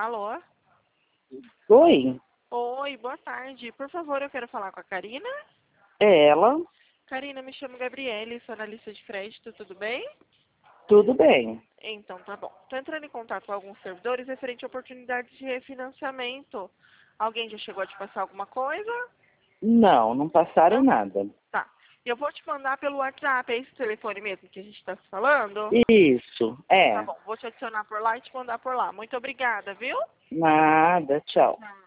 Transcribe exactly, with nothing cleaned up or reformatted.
Alô? Oi, Oi, boa tarde. Por favor, eu quero falar com a Karina. é ela? Karina, me chamo Gabriele, sou analista de crédito, tudo bem? Tudo bem? Então, tá bom. Estou entrando em contato com alguns servidores referente a oportunidades de refinanciamento. Alguém já chegou a te passar alguma coisa? Não, não passaram Não? nada. Tá. Eu vou te mandar pelo WhatsApp, é esse telefone mesmo que a gente está falando? Isso, Tá é. bom, vou te adicionar por lá e te mandar por lá. Muito obrigada, viu? Nada, tchau.